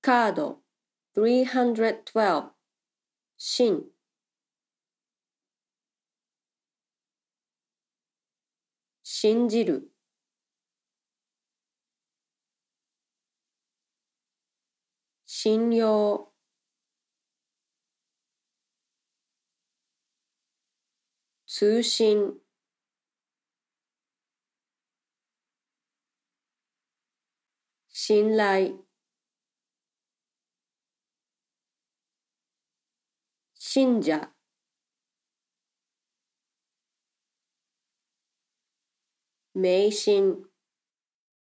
カード312信信じる信用通信信頼信者迷信